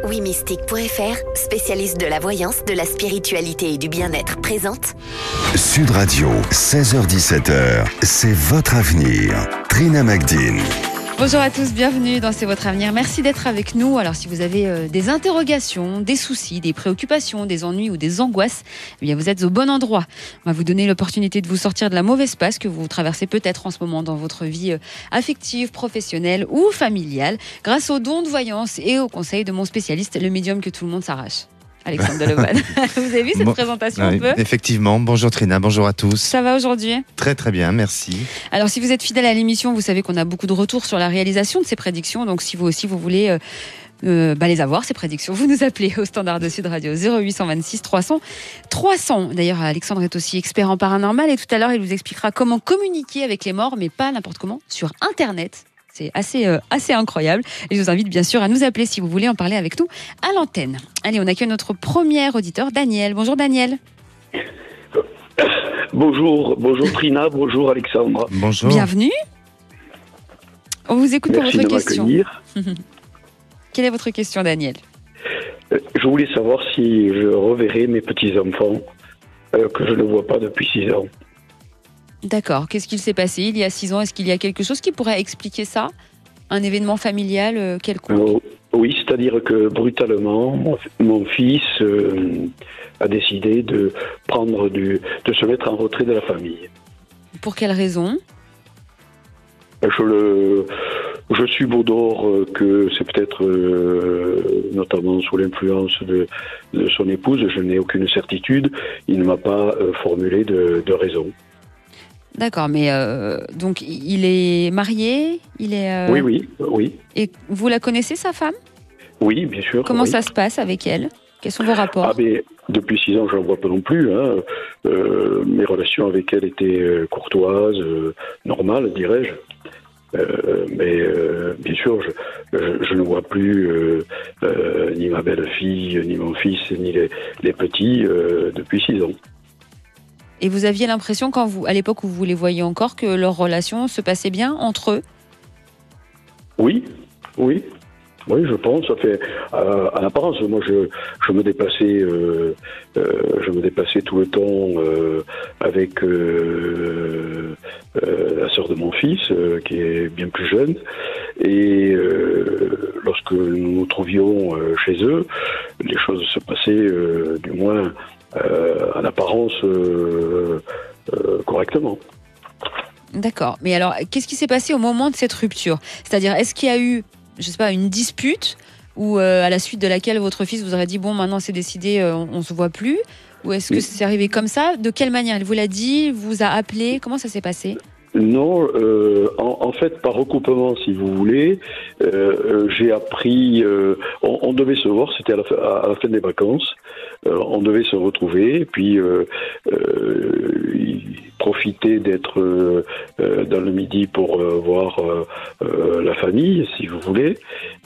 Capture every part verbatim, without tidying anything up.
Wimystique point F R, spécialiste de la voyance, de la spiritualité et du bien-être, présente Sud Radio, seize heures dix-sept heures, c'est votre avenir. Trina Magdine. Bonjour à tous, bienvenue dans C'est votre avenir. Merci d'être avec nous. Alors si vous avez euh, des interrogations, des soucis, des préoccupations, des ennuis ou des angoisses, eh bien vous êtes au bon endroit. On va vous donner l'opportunité de vous sortir de la mauvaise passe que vous traversez peut-être en ce moment dans votre vie euh, affective, professionnelle ou familiale, grâce aux dons de voyance et aux conseils de mon spécialiste, le médium que tout le monde s'arrache. Alexandre Delevoye. Vous avez vu cette bon, présentation oui, un peu ? Effectivement. Bonjour Trina, bonjour à tous. Ça va aujourd'hui ? Très très bien, merci. Alors si vous êtes fidèle à l'émission, vous savez qu'on a beaucoup de retours sur la réalisation de ces prédictions. Donc si vous aussi vous voulez euh, euh, bah, les avoir, ces prédictions, vous nous appelez au standard de Sud Radio zéro huit cent vingt-six trois cents trois cents. D'ailleurs, Alexandre est aussi expert en paranormal et tout à l'heure, il vous expliquera comment communiquer avec les morts, mais pas n'importe comment, sur Internet. C'est assez, euh, assez incroyable. Et je vous invite bien sûr à nous appeler si vous voulez en parler avec nous à l'antenne. Allez, on accueille notre premier auditeur, Daniel. Bonjour Daniel. Bonjour, bonjour Trina, bonjour Alexandre. Bonjour. Bienvenue. On vous écoute Merci pour votre de question. m'accueillir. Quelle est votre question, Daniel ? Euh, Je voulais savoir si je reverrai mes petits-enfants euh, que je ne vois pas depuis six ans. D'accord. Qu'est-ce qu'il s'est passé il y a six ans ? Est-ce qu'il y a quelque chose qui pourrait expliquer ça ? Un événement familial euh, quelconque ? Euh, oui, c'est-à-dire que brutalement, mon, mon fils euh, a décidé de prendre du, de se mettre en retrait de la famille. Pour quelle raison ? Je le, je subodore euh, que c'est peut-être euh, notamment sous l'influence de, de son épouse. Je n'ai aucune certitude. Il ne m'a pas euh, formulé de, de raison. D'accord, mais euh, donc il est marié, il est. Euh... Oui, oui, oui. Et vous la connaissez, sa femme ? Oui, bien sûr. Comment oui. ça se passe avec elle ? Quels sont vos rapports ? Ah, mais depuis six ans, je ne la vois pas non plus. Hein. Euh, mes relations avec elle étaient euh, courtoises, euh, normales, dirais-je. Euh, mais euh, bien sûr, je, je, je ne vois plus euh, euh, ni ma belle-fille, ni mon fils, ni les, les petits euh, depuis six ans. Et vous aviez l'impression, quand vous, à l'époque où vous les voyiez encore, que leur relation se passait bien entre eux ? Oui, oui. Oui, je pense. Ça fait, euh, en apparence, moi, je, je me déplaçais, euh, euh, je me déplaçais tout le temps euh, avec euh, euh, la sœur de mon fils, euh, qui est bien plus jeune. Et euh, lorsque nous nous trouvions euh, chez eux, les choses se passaient, euh, du moins, euh, en apparence, euh, euh, correctement. D'accord. Mais alors, qu'est-ce qui s'est passé au moment de cette rupture ? C'est-à-dire, est-ce qu'il y a eu, je sais pas, une dispute ou euh, à la suite de laquelle votre fils vous aurait dit bon, maintenant c'est décidé, euh, on, on se voit plus ? Ou est-ce que c'est arrivé comme ça ? De quelle manière ? Il vous l'a dit ? Vous a appelé ? Comment ça s'est passé ? Non, euh, en, en fait, par recoupement, si vous voulez, euh, j'ai appris. Euh, on, on devait se voir, c'était à la, fin, à la fin des vacances. Euh, on devait se retrouver, et puis euh, euh, il profitait d'être euh, dans le midi pour euh, voir euh, euh, la famille, si vous voulez.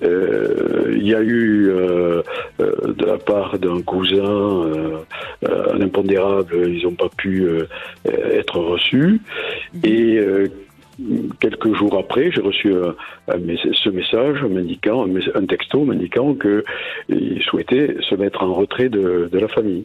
Euh, il y a eu euh, euh, de la part d'un cousin euh, un impondérable, ils n'ont pas pu euh, être reçus. Et euh, quelques jours après, j'ai reçu un, un, ce message m'indiquant, un, un texto m'indiquant qu'il souhaitait se mettre en retrait de, de la famille.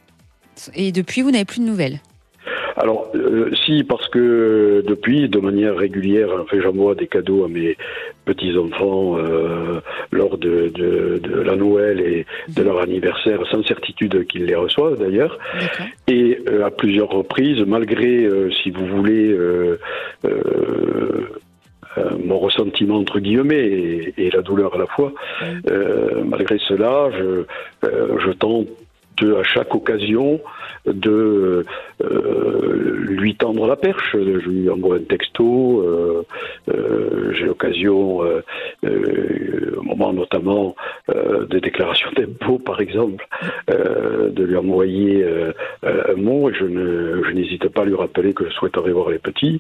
Et depuis, vous n'avez plus de nouvelles ? Alors, euh, si, parce que depuis, de manière régulière, enfin, j'envoie des cadeaux à mes petits-enfants euh, lors de, de, de la Noël et de leur anniversaire, sans certitude qu'ils les reçoivent d'ailleurs. D'accord. Et euh, à plusieurs reprises, malgré, euh, si vous voulez, euh, euh, euh, mon ressentiment entre guillemets et, et la douleur à la fois, euh, malgré cela, je, euh, je tente de, à chaque occasion de euh, lui tendre la perche. Je lui envoie un texto, euh, euh, j'ai l'occasion, euh, euh, au moment notamment euh, des déclarations d'impôts par exemple, euh, de lui envoyer euh, un mot, et je, ne, je n'hésite pas à lui rappeler que je souhaiterais voir les petits.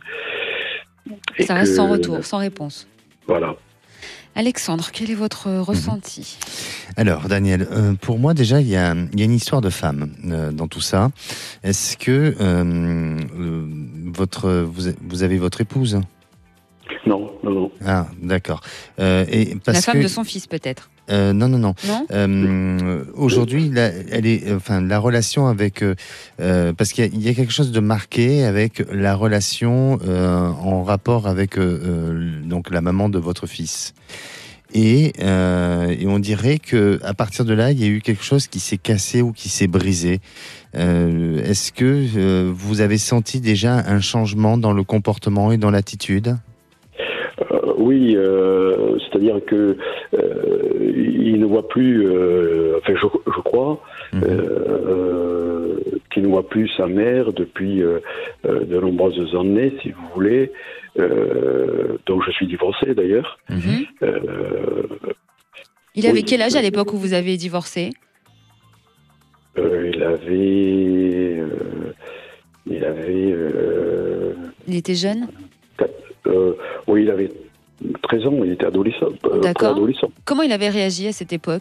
Et ça reste que, sans retour, sans réponse. Voilà. Alexandre, quel est votre ressenti ? Alors, Daniel, euh, pour moi, déjà, il y a, il y a une histoire de femme euh, dans tout ça. Est-ce que euh, euh, votre, vous, vous avez votre épouse ? Non, non, non. Ah, d'accord. Euh, et parce La femme que... de son fils, peut-être ? Euh, non, non, non. Non Euh, aujourd'hui, la, elle est, enfin, la relation avec, euh, euh, parce qu'il y a, il y a quelque chose de marqué avec la relation euh, en rapport avec euh, euh, donc la maman de votre fils. Et, euh, et on dirait que à partir de là, il y a eu quelque chose qui s'est cassé ou qui s'est brisé. Euh, est-ce que euh, vous avez senti déjà un changement dans le comportement et dans l'attitude ? Euh, oui, euh, c'est-à-dire que euh, il ne voit plus, euh, enfin je, je crois, mmh. euh, qu'il ne voit plus sa mère depuis euh, de nombreuses années, si vous voulez. Euh, donc je suis divorcé d'ailleurs. Mmh. Euh, il avait oui, quel âge à l'époque où vous avez divorcé ? euh, Il avait, euh, il avait. Euh, il était jeune ? Euh, oui, il avait treize ans, il était adolescent. Euh, D'accord. Adolescent. Comment il avait réagi à cette époque ?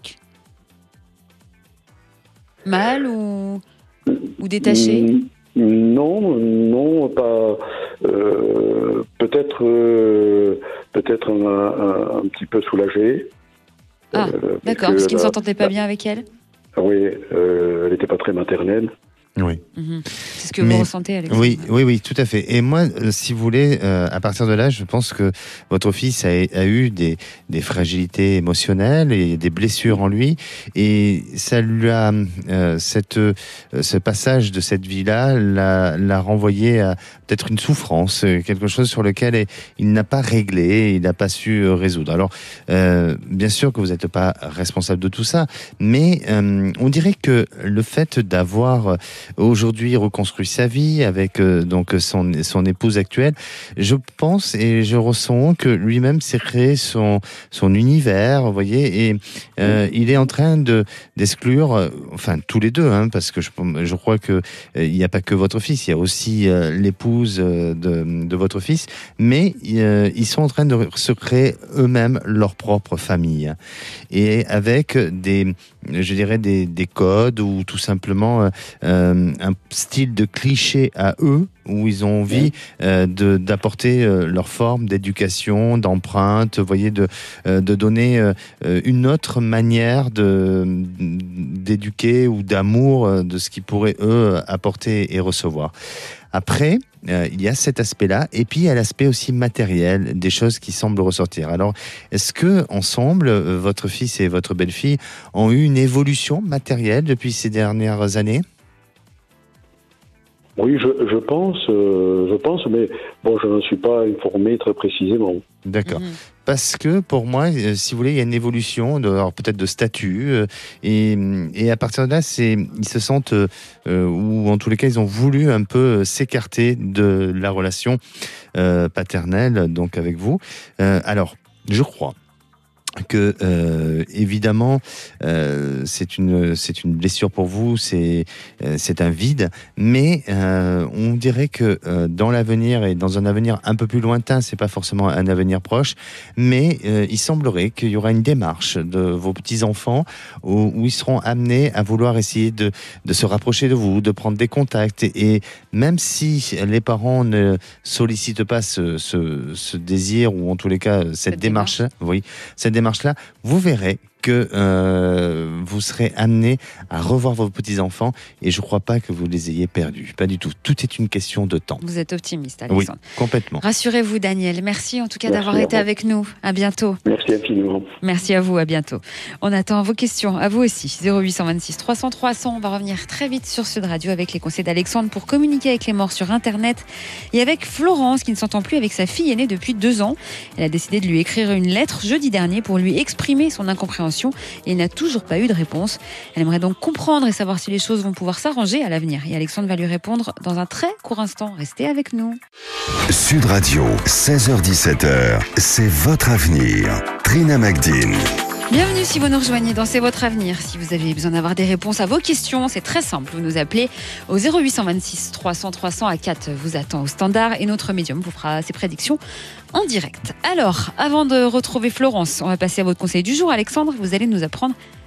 Mal ou, ou détaché ? Non, non, pas. Euh, peut-être, euh, peut-être un, un, un petit peu soulagé. Ah, euh, d'accord, parce qu'il ne s'entendait pas la, bien avec elle ? Oui, euh, elle n'était pas très maternelle. Oui. Mmh. C'est ce que Mais, vous ressentez, Alexandre. Oui, oui, oui, tout à fait. Et moi, euh, si vous voulez, euh, à partir de là, je pense que votre fils a, a eu des, des fragilités émotionnelles et des blessures en lui, et ça lui a euh, cette, euh, ce passage de cette vie-là l'a, l'a renvoyé à peut-être une souffrance, quelque chose sur lequel il n'a pas réglé, il n'a pas su résoudre. Alors, euh, bien sûr que vous n'êtes pas responsable de tout ça, mais euh, on dirait que le fait d'avoir aujourd'hui reconstruit sa vie avec euh, donc son, son épouse actuelle, je pense et je ressens que lui-même s'est créé son, son univers, vous voyez, et euh, il est en train de, d'exclure, euh, enfin tous les deux, hein, parce que je, je crois que euh, il n'y a pas que votre fils, il y a aussi euh, l'épouse euh, de, de votre fils, mais euh, ils sont en train de se créer eux-mêmes leur propre famille, et avec des, je dirais des, des codes ou tout simplement euh, un style de cliché à eux, où ils ont envie euh, de, d'apporter euh, leur forme d'éducation, d'empreinte, vous voyez, de, euh, de donner euh, une autre manière de, d'éduquer ou d'amour euh, de ce qu'ils pourraient, eux, apporter et recevoir. Après, euh, il y a cet aspect-là, et puis il y a l'aspect aussi matériel, des choses qui semblent ressortir. Alors, est-ce que ensemble, votre fils et votre belle-fille ont eu une évolution matérielle depuis ces dernières années ? Oui, je, je pense, euh, je pense, mais bon, je ne suis pas informé très précisément. D'accord. Mmh. Parce que pour moi, euh, si vous voulez, il y a une évolution, de, alors peut-être de statut, euh, et, et à partir de là, c'est, ils se sentent, euh, ou en tous les cas, ils ont voulu un peu s'écarter de la relation euh, paternelle, donc avec vous. Euh, alors, je crois que euh, évidemment euh, c'est une c'est une blessure pour vous, c'est euh, c'est un vide, mais euh, on dirait que euh, dans l'avenir et dans un avenir un peu plus lointain, c'est pas forcément un avenir proche, mais euh, il semblerait qu'il y aura une démarche de vos petits enfants où, où ils seront amenés à vouloir essayer de de se rapprocher de vous, de prendre des contacts, et, et même si les parents ne sollicitent pas ce ce, ce désir, ou en tous les cas cette, cette démarche, démarche, oui, cette démarche là, vous verrez que euh, vous serez amené à revoir vos petits-enfants, et je ne crois pas que vous les ayez perdus. Pas du tout. Tout est une question de temps. Vous êtes optimiste, Alexandre. Oui, complètement. Rassurez-vous, Daniel. Merci en tout cas Merci d'avoir été avec nous. À bientôt. Merci infiniment. Merci à vous, à bientôt. On attend vos questions, à vous aussi. zéro huit cent vingt-six trois cents trois cents. On va revenir très vite sur Sud Radio avec les conseils d'Alexandre pour communiquer avec les morts sur Internet, et avec Florence qui ne s'entend plus avec sa fille aînée depuis deux ans. Elle a décidé de lui écrire une lettre jeudi dernier pour lui exprimer son incompréhension, et il n'a toujours pas eu de réponse. Elle aimerait donc comprendre et savoir si les choses vont pouvoir s'arranger à l'avenir. Et Alexandre va lui répondre dans un très court instant. Restez avec nous. Sud Radio, seize heures dix-sept heures, c'est votre avenir. Trina Magdine. Bienvenue si vous nous rejoignez dans C'est votre avenir. Si vous avez besoin d'avoir des réponses à vos questions, c'est très simple. Vous nous appelez au zéro huit cent vingt-six trois cents trois cents. À quatre vous attend au standard, et notre médium vous fera ses prédictions en direct. Alors, avant de retrouver Florence, on va passer à votre conseil du jour. Alexandre, vous allez nous apprendre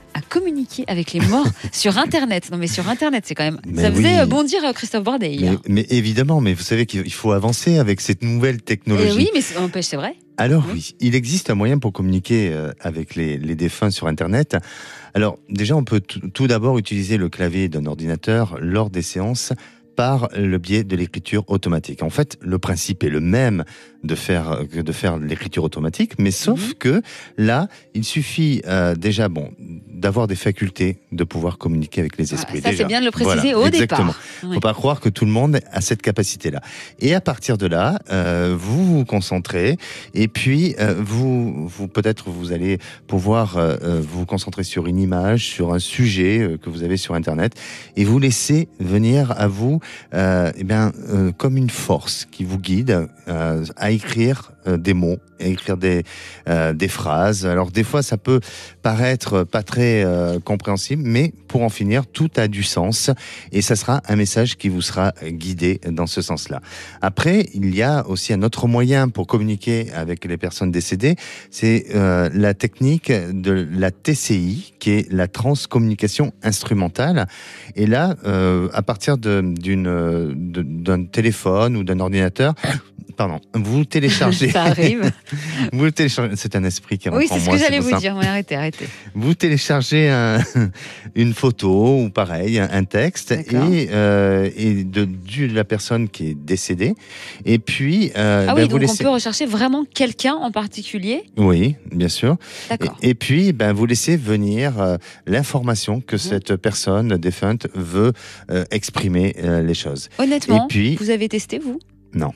à communiquer avec les morts sur Internet. Non mais sur Internet, c'est quand même... Mais ça faisait oui. bondir Christophe Bordet hier. Mais, mais évidemment, mais vous savez qu'il faut avancer avec cette nouvelle technologie. Et oui, mais ça n'empêche, c'est vrai. Alors Oui. oui, il existe un moyen pour communiquer euh, avec les, les défunts sur Internet. Alors déjà, on peut t- tout d'abord utiliser le clavier d'un ordinateur lors des séances par le biais de l'écriture automatique. En fait, le principe est le même de faire que de faire l'écriture automatique, mais sauf Mhm. que là, il suffit euh, déjà bon d'avoir des facultés de pouvoir communiquer avec les Ah, esprits. ça, déjà. c'est bien de le préciser Voilà, au exactement. départ. Oui. Faut pas croire que tout le monde a cette capacité-là. Et à partir de là, euh, vous vous concentrez et puis euh, vous, vous peut-être vous allez pouvoir euh, euh, vous concentrer sur une image, sur un sujet euh, que vous avez sur Internet et vous laisser venir à vous, euh, eh bien, euh, comme une force qui vous guide euh, à écrire euh, des mots, à écrire des euh, des phrases. Alors des fois, ça peut paraître pas très euh, compréhensible, mais pour en finir, tout a du sens et ça sera un message qui vous sera guidé dans ce sens-là. Après, il y a aussi un autre moyen pour communiquer avec les personnes décédées, c'est euh, la technique de la T C I, qui est la transcommunication instrumentale. Et là, euh, à partir de, d'une, de, d'un téléphone ou d'un ordinateur, pardon, vous téléchargez. Ça arrive. Vous téléchargez. C'est un esprit qui rentre Oui, en c'est ce moi, que j'allais pour vous ça. dire. Oui, arrêtez, arrêtez. Vous téléchargez un, une photo ou pareil, un, un texte D'accord. et, euh, et de, de la personne qui est décédée. Et puis, euh, Ah ben, oui, vous donc laissez. on peut rechercher vraiment quelqu'un en particulier. Oui, bien sûr. D'accord. Et, et puis, ben, vous laissez venir euh, l'information que Mhm. cette personne défunte veut euh, exprimer euh, les choses. Honnêtement, Et puis- vous avez testé, vous? Non.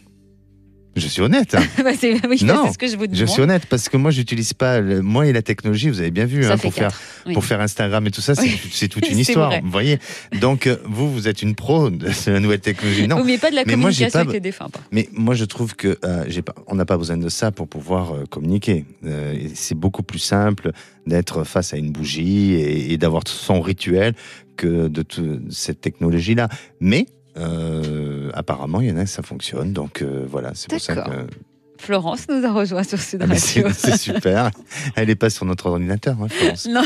Je suis honnête. hein. Bah, c'est, oui, Non, c'est ce que je vous demande. Je suis honnête parce que moi, j'utilise pas le, moi et la technologie. Vous avez bien vu Ça hein, fait pour faire quatre. Oui. pour faire Instagram et tout ça, c'est, Oui. c'est toute une C'est histoire. vrai. Vous voyez. Donc euh, vous, vous êtes une pro de la nouvelle technologie. Non. Oui, mais pas de la Mais moi, j'ai communication pas- avec les défunts. pas. Mais moi, je trouve que euh, j'ai pas, on n'a pas besoin de ça pour pouvoir euh, communiquer. Euh, et c'est beaucoup plus simple d'être face à une bougie et, et d'avoir son rituel que de tout, cette technologie-là. Mais euh, apparemment, il y en a ça fonctionne. Donc euh, voilà, c'est pour ça D'accord. que. Florence nous a rejoint sur Sud Ah, mais c'est, Radio. c'est super. Elle n'est pas sur notre ordinateur, hein, Florence. Non,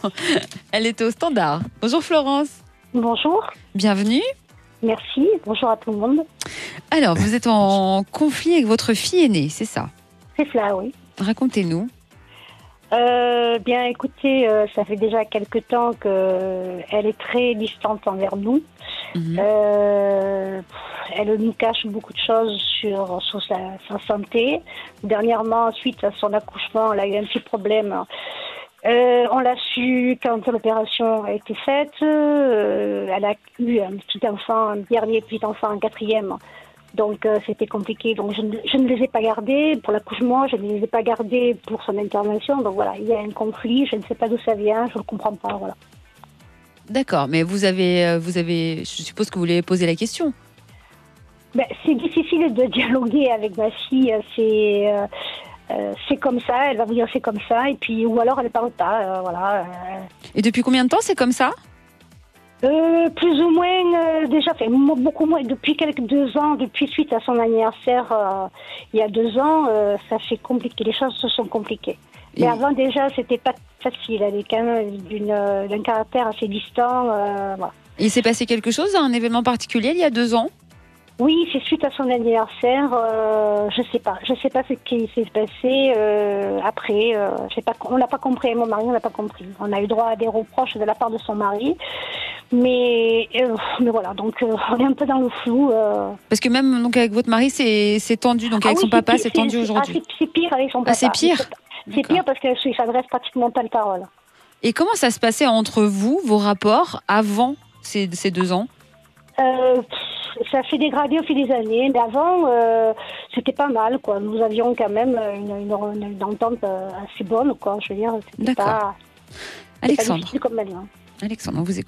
elle était au standard. Bonjour Florence, Bonjour, bienvenue. merci, bonjour à tout le monde. Alors, vous êtes en conflit avec votre fille aînée, c'est ça? C'est cela, oui. Racontez-nous. Euh, bien, écoutez, euh, ça fait déjà quelque temps qu'elle est très distante envers nous. Mhm. Euh, elle nous cache beaucoup de choses sur, sur sa, sa santé. Dernièrement, suite à son accouchement, elle a eu un petit problème. Euh, on l'a su quand l'opération a été faite. Euh, elle a eu un petit enfant, un dernier petit enfant, un quatrième. Donc euh, c'était compliqué. Donc je ne, je ne les ai pas gardés pour l'accouchement, je ne les ai pas gardés pour son intervention. Donc voilà, il y a un conflit. Je ne sais pas d'où ça vient, je ne le comprends pas. Voilà. D'accord, mais vous avez, euh, vous avez, je suppose que vous lui avez posé la question. Ben, c'est difficile de dialoguer avec ma fille. C'est euh, euh, c'est comme ça. Elle va vous dire c'est comme ça. Et puis ou alors elle ne parle pas. Euh, voilà. Euh, Et depuis combien de temps c'est comme ça? Euh, plus ou moins, euh, déjà, fait mo- beaucoup moins, depuis quelques deux ans, depuis suite à son anniversaire, euh, il y a deux ans, euh, ça s'est compliqué, les choses se sont compliquées. Mais Et- avant, déjà, c'était pas facile, elle est quand même d'une, euh, d'un caractère assez distant, euh, voilà. Il s'est passé quelque chose, un événement particulier il y a deux ans? Oui, c'est suite à son anniversaire, euh, je sais pas, je sais pas ce qui s'est passé euh, après, euh, je sais pas, on l'a pas compris, mon mari, on l'a pas compris. On a eu droit à des reproches de la part de son mari, mais, euh, mais voilà, donc euh, on est un peu dans le flou. Euh. Parce que même donc avec votre mari c'est, c'est tendu, donc Ah avec oui, son papa pire, c'est tendu ah, aujourd'hui. c'est, c'est pire avec son papa. Ah, c'est pire C'est D'accord. pire parce qu'il s'adresse pratiquement pas de parole. Et comment ça se passait entre vous, vos rapports, avant ces, ces deux ans? Euh, pff, ça s'est dégradé au fil des années, mais avant, euh, c'était pas mal, quoi. Nous avions quand même une, une, une entente euh, assez bonne, quoi. Je veux dire, c'était D'accord. pas, c'était pas Alexandre, difficile comme maintenant. Alexandre, on vous écoute.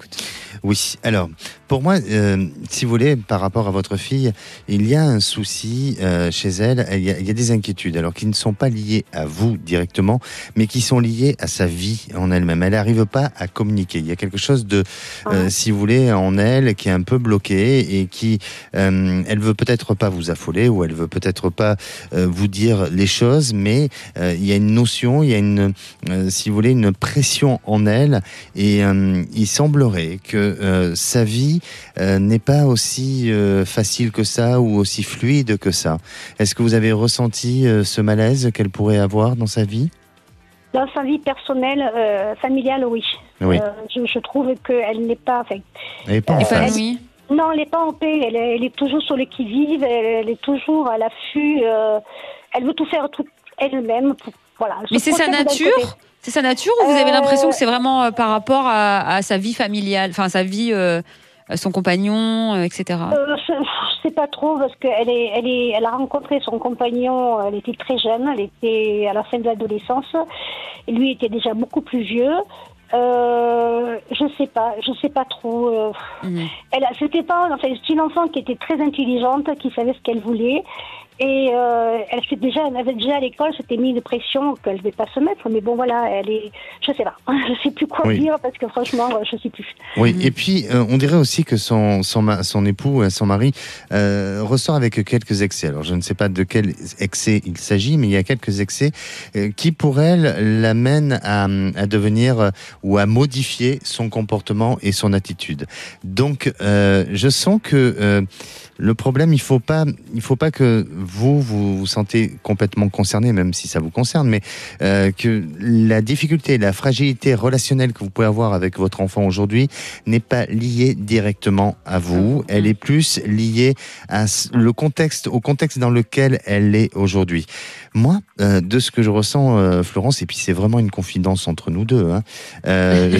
Oui, alors, pour moi, euh, si vous voulez, par rapport à votre fille, il y a un souci euh, chez elle, il y, a, il y a des inquiétudes, alors qui ne sont pas liées à vous directement, mais qui sont liées à sa vie en elle-même. Elle n'arrive pas à communiquer. Il y a quelque chose de, euh, Ouais. si vous voulez, en elle qui est un peu bloqué et qui, euh, elle veut peut-être pas vous affoler ou elle veut peut-être pas euh, vous dire les choses, mais euh, il y a une notion, il y a une, euh, si vous voulez, une pression en elle et euh, il semblerait que euh, sa vie euh, n'est pas aussi euh, facile que ça ou aussi fluide que ça. Est-ce que vous avez ressenti euh, ce malaise qu'elle pourrait avoir dans sa vie ? Dans sa vie personnelle, euh, familiale, oui. Oui. Euh, je, je trouve qu'elle n'est pas... Enfin, Elle n'est pas en Euh, phase. Épanoui. non, elle n'est pas en paix. Elle est, elle est toujours sur le qui-vive. Elle, elle est toujours à l'affût. euh, elle veut tout faire tout elle-même. Pour, voilà. elle se Mais c'est sa projette d'un côté. nature C'est sa nature ou vous avez Euh, l'impression que c'est vraiment euh, par rapport à, à sa vie familiale, enfin sa vie, euh, son compagnon, euh, et cetera. Euh, je ne sais pas trop parce qu'elle est, elle est, elle a rencontré son compagnon. Elle était très jeune. Elle était à la fin de l'adolescence. Et lui était déjà beaucoup plus vieux. Euh, je sais pas, je sais pas trop. Euh, Mhm. elle, a- c'était pas, enfin, c'est une enfant qui était très intelligente, qui savait ce qu'elle voulait. Et euh, elle s'est déjà, elle avait déjà à l'école, s'était mis une pression qu'elle ne devait pas se mettre. Mais bon, voilà, elle est, je sais pas, je sais plus quoi Oui. dire parce que franchement, je sais plus. Oui, Mhm. et puis euh, on dirait aussi que son, son, ma- son époux, euh, son mari, euh, ressort avec quelques excès. Alors je ne sais pas de quel excès il s'agit, mais il y a quelques excès euh, qui pour elle l'amènent à, à devenir euh, ou à modifier son comportement et son attitude. Donc euh, je sens que euh, le problème, il faut pas, il faut pas que vous vous vous sentez complètement concerné, même si ça vous concerne, mais euh, que la difficulté, la fragilité relationnelle que vous pouvez avoir avec votre enfant aujourd'hui n'est pas liée directement à vous. Elle est plus liée à s- le contexte, au contexte dans lequel elle est aujourd'hui. Moi, euh, de ce que je ressens, euh, Florence, et puis c'est vraiment une confidence entre nous deux, hein, euh,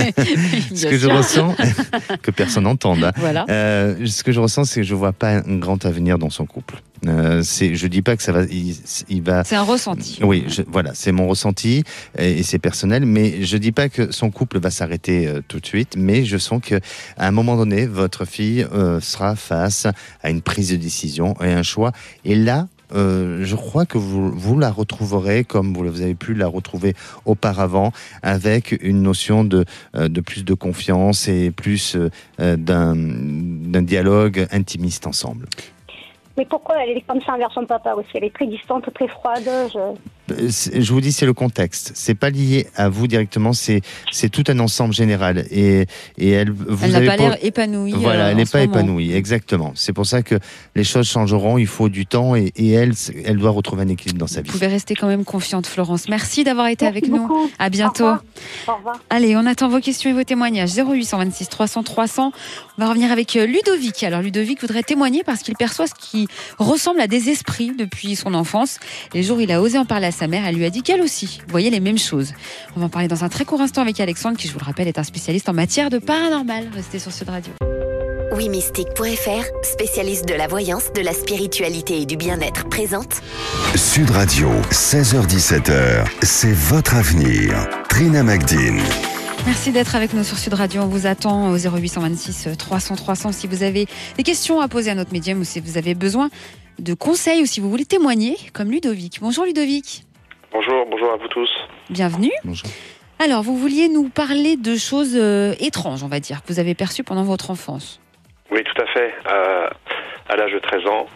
ce Bien que je sûr. ressens, que personne n'entende, hein, Voilà. euh, ce que je ressens, c'est que je vois pas un grand avenir dans son couple. Euh, c'est, je dis pas que ça va, il, il va. C'est un ressenti. Oui, je- voilà, c'est mon ressenti et, et c'est personnel, mais je dis pas que son couple va s'arrêter euh, tout de suite, mais je sens que à un moment donné, votre fille euh, sera face à une prise de décision et un choix, et là. Euh, je crois que vous, vous la retrouverez comme vous, vous avez pu la retrouver auparavant, avec une notion de, euh, de plus de confiance et plus euh, d'un, d'un dialogue intimiste ensemble. Mais pourquoi elle est comme ça envers son papa aussi? Elle est très distante, très froide. Je... Euh, c'est- Je vous dis, c'est le contexte. C'est pas lié à vous directement. C'est c'est tout un ensemble général. Et et elle, vous Elle n'a avez pas pour- l'air épanouie. Voilà, euh, elle en n'est ce pas moment. épanouie, exactement. C'est pour ça que les choses changeront. Il faut du temps et, et elle, elle doit retrouver un équilibre dans sa Vous vie. pouvez rester quand même confiante, Florence. Merci d'avoir été Merci avec nous. beaucoup. À Au bientôt. revoir. Au revoir. Allez, on attend vos questions et vos témoignages. zéro huit cent vingt-six trois cents trois cents. On va revenir avec euh, Ludovic. Alors, Ludovic voudrait témoigner parce qu'il perçoit ce qui ressemble à des esprits depuis son enfance. Les jours où il a osé en parler à sa mère, elle lui a dit qu'elle aussi voyait les mêmes choses. On va en parler dans un très court instant avec Alexandre, qui, je vous le rappelle, est un spécialiste en matière de paranormal. Restez sur Sud Radio. oui mystique point f r, spécialiste de la voyance, de la spiritualité et du bien-être, présente Sud Radio, seize heures dix-sept heures, c'est votre avenir. Trina Magdine. Merci d'être avec nous sur Sud Radio. On vous attend au zéro huit cent vingt-six trois cents trois cents si vous avez des questions à poser à notre médium ou si vous avez besoin de conseils ou si vous voulez témoigner, comme Ludovic. Bonjour Ludovic. Bonjour, bonjour à vous tous. Bienvenue. Bonjour. Alors, vous vouliez nous parler de choses euh, étranges, on va dire, que vous avez perçues pendant votre enfance. Oui, tout à fait. Euh, à l'âge de treize ans,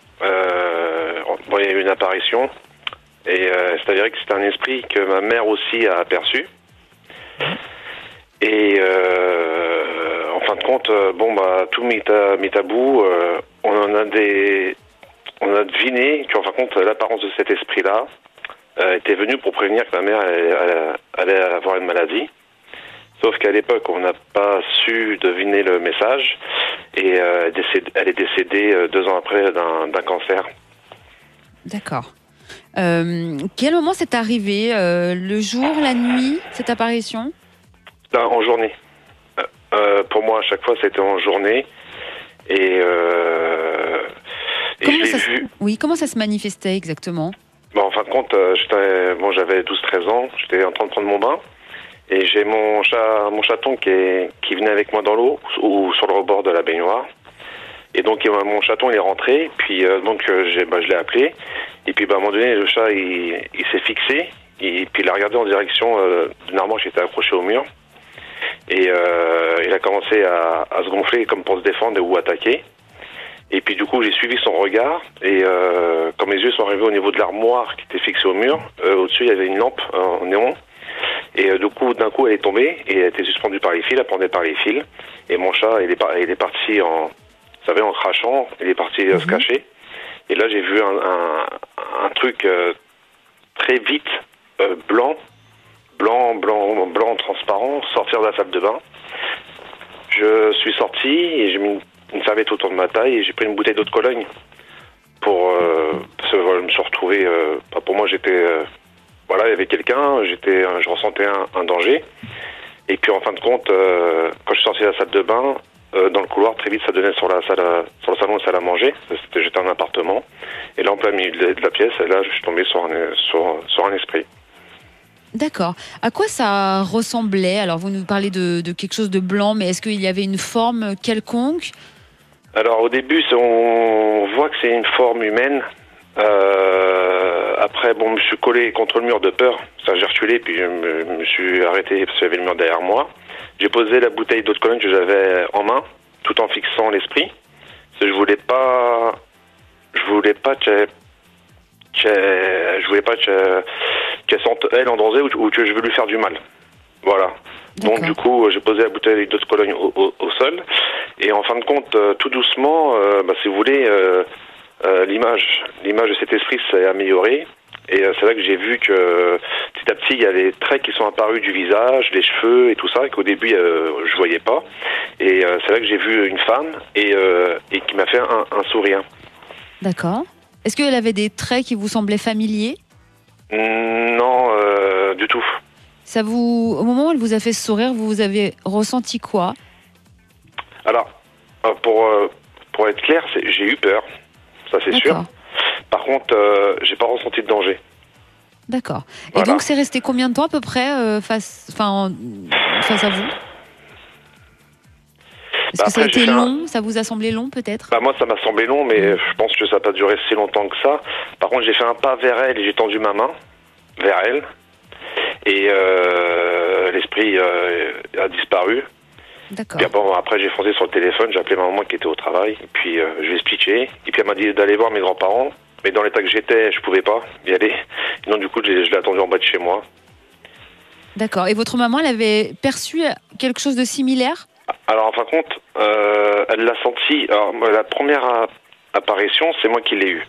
euh, bon, il y a eu une apparition. Et euh, c'est avéré que c'est un esprit que ma mère aussi a aperçu. Et euh, en fin de compte, euh, bon bah tout mis à, mis à bout, euh, on en a des, on a deviné qu'en fin de compte l'apparence de cet esprit-là euh, était venue pour prévenir que ma mère allait, allait, allait avoir une maladie. Sauf qu'à l'époque, on n'a pas su deviner le message et euh, décédé, elle est décédée euh, deux ans après d'un, d'un cancer. D'accord. Euh, quel moment c'est arrivé euh, Le jour, la nuit, cette apparition? Là, en journée. Euh, euh, pour moi, à chaque fois, c'était en journée. Et, euh, et Comment je l'ai ça se- vu. Oui, comment ça se manifestait exactement? Bon, en fin de compte, euh, j'étais, bon, j'avais douze treize ans. J'étais en train de prendre mon bain. Et j'ai mon chat, mon chaton qui est, qui venait avec moi dans l'eau ou sur le rebord de la baignoire. Et donc mon chaton il est rentré, puis euh, donc euh, j'ai, bah, je l'ai appelé. Et puis bah, à un moment donné le chat il, il s'est fixé, et puis il a regardé en direction euh, d'une armoire qui était accrochée au mur. Et euh, il a commencé à, à se gonfler comme pour se défendre ou attaquer. Et puis du coup j'ai suivi son regard, et euh, quand mes yeux sont arrivés au niveau de l'armoire qui était fixée au mur, euh, au-dessus il y avait une lampe euh, en néon. Et euh, du coup, d'un coup, elle est tombée et elle était suspendue par les fils, elle pendait par les fils. Et mon chat, il est, par, il est parti en, vous savez, en crachant, il est parti euh, se cacher. Et là, j'ai vu un, un, un truc euh, très vite, euh, blanc, blanc, blanc, blanc, transparent, sortir de la salle de bain. Je suis sorti et j'ai mis une, une serviette autour de ma taille et j'ai pris une bouteille d'eau de Cologne pour, euh, parce que voilà, je me suis retrouvé, euh, pour moi, j'étais... Euh, Voilà, il y avait quelqu'un, j'étais, je ressentais un, un danger. Et puis en fin de compte, euh, quand je suis sorti de la salle de bain, euh, dans le couloir, très vite, ça donnait sur la salle, sur le salon, la salle à manger. C'était, j'étais en appartement. Et là, en plein milieu de la pièce, et là, je suis tombé sur un, sur, sur un esprit. D'accord. À quoi ça ressemblait? Alors, vous nous parlez de, de quelque chose de blanc, mais est-ce qu'il y avait une forme quelconque? Alors, au début, on voit que c'est une forme humaine. Euh, après, bon, je me suis collé contre le mur de peur. Ça, j'ai reculé, puis je me, me suis arrêté parce qu'il y avait le mur derrière moi. J'ai posé la bouteille d'eau de Cologne que j'avais en main, tout en fixant l'esprit. Parce que je voulais pas, je voulais pas que, que je voulais pas que, qu'elle sente elle en danger ou, ou que je veux lui faire du mal. Voilà. D'accord. Donc du coup, j'ai posé la bouteille d'eau de Cologne au, au, au sol. Et en fin de compte, euh, tout doucement, euh, bah, si vous voulez. Euh, Euh, l'image, l'image de cet esprit s'est améliorée, et euh, c'est là que j'ai vu que petit à petit il y a des traits qui sont apparus du visage, les cheveux et tout ça, et qu'au début euh, je voyais pas, et euh, c'est là que j'ai vu une femme et, euh, et qui m'a fait un, un sourire. D'accord. Est-ce qu'elle avait des traits qui vous semblaient familiers? Non, euh, du tout. Ça vous, au moment où elle vous a fait ce sourire, vous avez ressenti quoi? Alors, pour euh, pour être clair, c'est, j'ai eu peur. Ça c'est sûr. Par contre, euh, j'ai pas ressenti de danger. D'accord. Et Voilà. donc c'est resté combien de temps à peu près euh, face, enfin, face à vous? Est-ce Bah que ça a après, été j'ai fait un- long? Ça vous a semblé long peut-être? Bah moi ça m'a semblé long, mais je pense que ça n'a pas duré si longtemps que ça. Par contre j'ai fait un pas vers elle et j'ai tendu ma main vers elle. Et euh, l'esprit euh, a disparu. D'accord. Puis bon, après j'ai foncé sur le téléphone, j'ai appelé ma maman qui était au travail, et puis euh, je lui ai expliqué, et puis elle m'a dit d'aller voir mes grands-parents, mais dans l'état que j'étais, je pouvais pas y aller. Et donc du coup, je l'ai, je l'ai attendu en bas de chez moi. D'accord. Et votre maman, elle avait perçu quelque chose de similaire? Alors en fin de compte, euh, elle l'a senti. Alors la première a- apparition, c'est moi qui l'ai eue.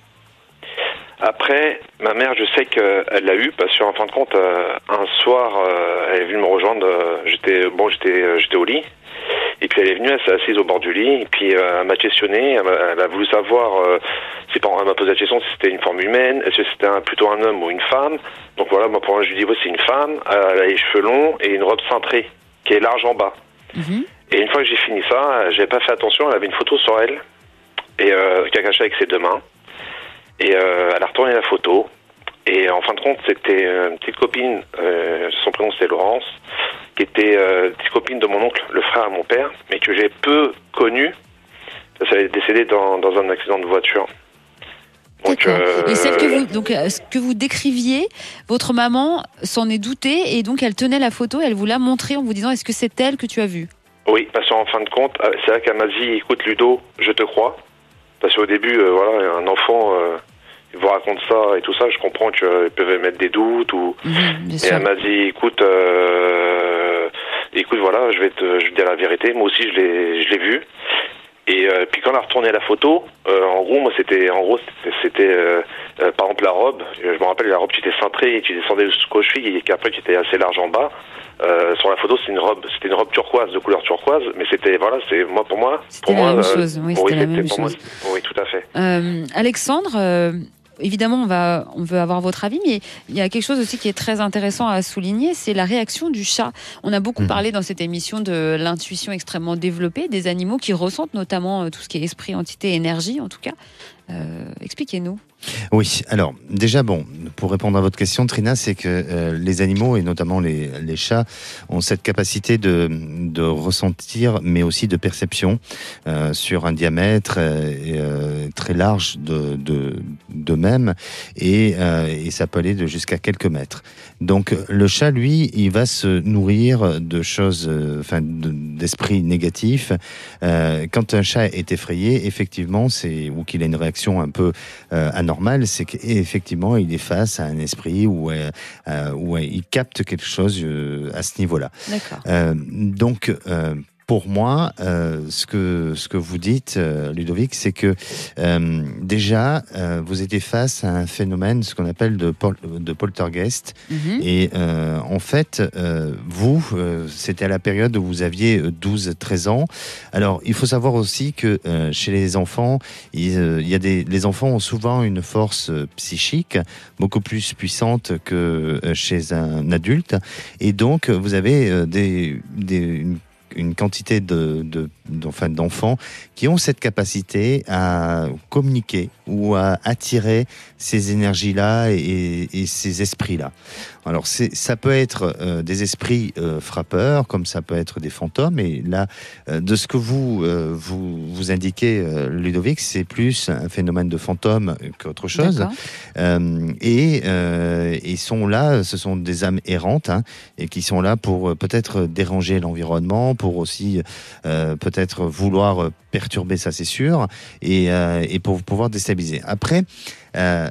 Après, ma mère, je sais qu'elle l'a eu parce qu'en fin de compte, euh, un soir, euh, elle est venue me rejoindre. euh, j'étais bon, j'étais, euh, j'étais au lit. Et puis elle est venue, elle s'est assise au bord du lit, et puis euh, elle m'a questionné, elle, m'a, elle a voulu savoir, euh, ses parents, elle m'a posé la question si c'était une forme humaine, est-ce que c'était un, plutôt un homme ou une femme. Donc voilà, moi pour moi je lui dis, ouais, c'est une femme, elle a les cheveux longs et une robe cintrée, qui est large en bas. Mhm. Et une fois que j'ai fini ça, j'avais pas fait attention, elle avait une photo sur elle, et euh, qu'elle cachait avec ses deux mains. Et euh, elle a retourné la photo, et en fin de compte, c'était une petite copine, euh, son prénom c'était Laurence, qui était euh, petite copine de mon oncle, le frère à mon père, mais que j'ai peu connue, parce qu'elle est décédée dans, dans un accident de voiture. Donc, D'accord. euh, Et celle que vous, donc, euh, ce que vous décriviez, votre maman s'en est doutée et donc elle tenait la photo et elle vous l'a montrée en vous disant est-ce que c'est elle que tu as vue? Oui, parce qu'en fin de compte, euh, c'est là qu'elle m'a dit, écoute Ludo, je te crois. Parce qu'au début, euh, voilà, un enfant, euh, il vous raconte ça et tout ça, je comprends qu'ils peuvent émettre des doutes. Ou... Mmh, bien et sûr. elle m'a dit, écoute, euh, écoute, voilà, je vais te, je vais te dire la vérité. Moi aussi, je l'ai, je l'ai vu. Et euh, puis quand on a retourné la photo, euh, en gros, moi, c'était, en gros, c'était, c'était euh, euh, par exemple la robe. Je me rappelle, la robe qui était cintrée et qui descendait jusqu'aux chevilles et qui après qui était assez large en bas. Euh, sur la photo, c'est une robe, c'était une robe turquoise, de couleur turquoise, mais c'était, voilà, c'est moi pour moi. C'était pour la moi, même euh, chose, oui, c'était la même pour moi- chose. oui, tout à fait. Euh, Alexandre, euh, évidemment, on, va, on veut avoir votre avis, mais il y a quelque chose aussi qui est très intéressant à souligner, c'est la réaction du chat. On a beaucoup Mmh. parlé dans cette émission de l'intuition extrêmement développée des animaux qui ressentent notamment euh, tout ce qui est esprit, entité, énergie, en tout cas. Euh, expliquez-nous. Oui, alors déjà, bon, pour répondre à votre question, Trina, c'est que euh, les animaux, et notamment les, les chats, ont cette capacité de, de ressentir, mais aussi de perception euh, sur un diamètre euh, euh, très large de, de, d'eux-mêmes, et, euh, et ça peut aller de jusqu'à quelques mètres. Donc le chat, lui, il va se nourrir de choses, euh, enfin, de, d'esprits négatifs. Euh, quand un chat est effrayé, effectivement, c'est ou qu'il a une réaction un peu euh, anormale, c'est qu'effectivement, il est face à un esprit où, euh, euh, où il capte quelque chose euh, à ce niveau-là. D'accord. Euh, donc, euh, pour moi, euh, ce que ce que vous dites, euh, Ludovic, c'est que euh, déjà euh, vous étiez face à un phénomène, ce qu'on appelle de, pol- de poltergeist, Mhm. et euh, en fait, euh, vous, euh, c'était à la période où vous aviez douze à treize ans. Alors, il faut savoir aussi que euh, chez les enfants, il, euh, il y a des les enfants ont souvent une force euh, psychique beaucoup plus puissante que euh, chez un adulte, et donc vous avez euh, des des une une quantité de, de, d'enfants, d'enfants qui ont cette capacité à communiquer ou à attirer ces énergies-là et, et ces esprits-là. Alors, c'est, ça peut être euh, des esprits euh, frappeurs, comme ça peut être des fantômes. Et là, euh, de ce que vous euh, vous, vous indiquez, euh, Ludovic, c'est plus un phénomène de fantôme qu'autre chose. Euh, et euh, ils sont là, ce sont des âmes errantes, hein, et qui sont là pour euh, peut-être déranger l'environnement, pour aussi euh, peut-être vouloir perturber, ça c'est sûr, et, euh, et pour pouvoir déstabiliser. Après, Euh,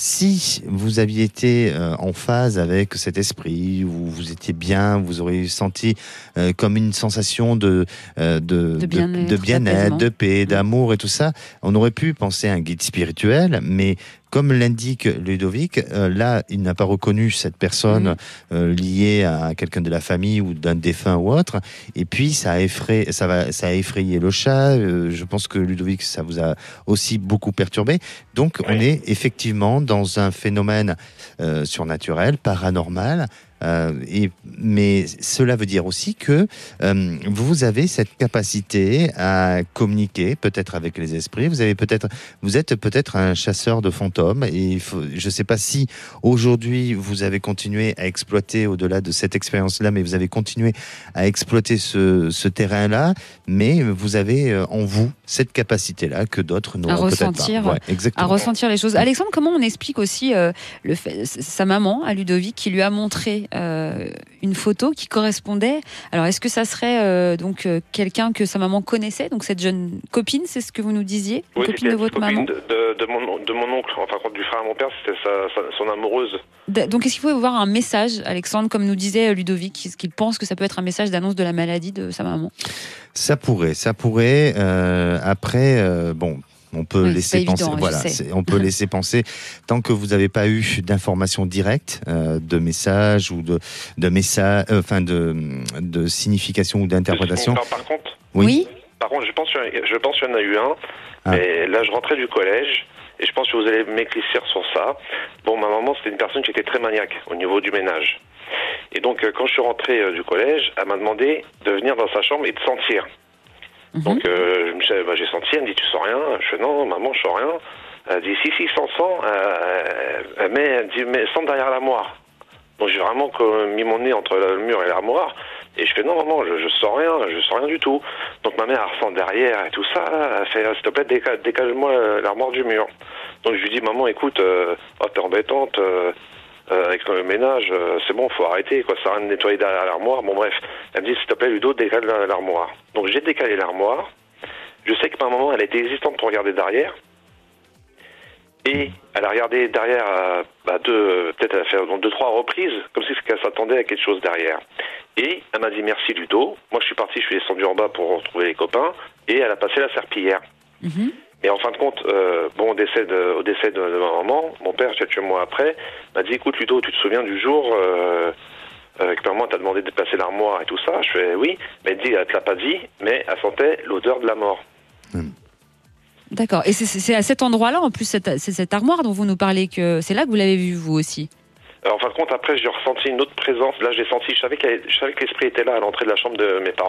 si vous aviez été euh, en phase avec cet esprit, où vous étiez bien, vous auriez senti euh, comme une sensation de, euh, de, De bien-être, de, de bien-être, d'apaisement. de paix, d'amour et tout ça, on aurait pu penser à un guide spirituel, mais comme l'indique Ludovic, euh, là, il n'a pas reconnu cette personne Mmh. euh, liée à quelqu'un de la famille ou d'un défunt ou autre, et puis ça a effrayé, ça va, ça a effrayé le chat. Euh, je pense que Ludovic, ça vous a aussi beaucoup perturbé. Donc, Oui. on est effectivement dans un phénomène euh, surnaturel, paranormal. Euh, et, mais cela veut dire aussi que euh, vous avez cette capacité à communiquer, peut-être avec les esprits. Vous avez peut-être, vous êtes peut-être un chasseur de fantômes. Et il faut, je ne sais pas si aujourd'hui vous avez continué à exploiter au-delà de cette expérience-là, mais vous avez continué à exploiter ce, ce terrain-là. Mais vous avez euh, en vous cette capacité-là que d'autres n'auront peut-être ressentir, pas. Ouais, à exactement. ressentir les choses. Alexandre, comment on explique aussi euh, le fait, sa maman, à Ludovic, qui lui a montré euh, une photo qui correspondait. Alors, est-ce que ça serait euh, donc euh, quelqu'un que sa maman connaissait, donc cette jeune copine, c'est ce que vous nous disiez, une Oui, copine c'était de votre copine maman. de, de, de, mon, de mon oncle, enfin du frère à mon père, c'était sa, sa, son amoureuse. D- Donc, est-ce qu'il pouvait voir un message, Alexandre, comme nous disait Ludovic, est-ce qu'il pense que ça peut être un message d'annonce de la maladie de sa maman? Ça pourrait, ça pourrait. Euh, après, euh, bon. On peut Oui, laisser c'est pas penser, évident, je voilà, sais. c'est- on peut laisser penser tant que vous n'avez pas eu d'informations directes, euh, de messages ou de de messages, euh, enfin de de signification ou d'interprétation. Alors, par contre, Oui. par contre, je pense, qu'il y en a- je pense qu'il y en a eu un. Ah. Et là, je rentrais du collège. Et je pense que vous allez m'éclaircir sur ça. Bon, ma maman, c'était une personne qui était très maniaque au niveau du ménage. Et donc, euh, quand je suis rentré euh, du collège, elle m'a demandé de venir dans sa chambre et de sentir. Mhm. Donc, euh, je me suis- bah, j'ai senti, elle me dit, tu sens rien? Je fais, non, maman, je sens rien. Elle dit, si, si, je sens, sens. Euh, elle, met, elle me dit, mais sens derrière l'armoire. Donc, j'ai vraiment comme, mis mon nez entre le mur et l'armoire. Et je fais, non, maman, je, je sens rien, je sens rien du tout. Donc, ma mère, elle ressent derrière et tout ça. Elle fait, s'il te plaît, décale, décale-moi l'armoire du mur. Donc, je lui dis, maman, écoute, euh, oh, t'es embêtante. Euh, Euh, avec le ménage, euh, c'est bon, faut arrêter, quoi, ça sert à rien de nettoyer derrière l'armoire. Bon, bref, elle me dit, s'il te plaît, Ludo, décale l'armoire. Donc, j'ai décalé l'armoire. Je sais que ma maman, elle était hésitante pour regarder derrière. Et elle a regardé derrière, euh, bah, deux, peut-être elle a fait donc, deux, trois reprises, comme si elle s'attendait à quelque chose derrière. Et elle m'a dit, merci, Ludo. Moi, je suis parti, je suis descendu en bas pour retrouver les copains. Et elle a passé la serpillière. Mhm. Et en fin de compte, euh, bon, au décès de, au décès de, de ma maman, mon père, quelques mois après, m'a dit, écoute, Ludo, tu te souviens du jour euh, euh, que maman t'a demandé de déplacer l'armoire et tout ça? Je fais, oui. Mais elle dit, elle te l'a pas dit, mais elle sentait l'odeur de la mort. D'accord. Et c'est- c'est à cet endroit-là, en plus, cette- c'est cette armoire dont vous nous parlez, que c'est là que vous l'avez vu, vous aussi. Alors, en fin de compte, après, j'ai ressenti une autre présence. Là, j'ai senti, je savais, qu'elle- je savais que l'esprit était là à l'entrée de la chambre de mes parents.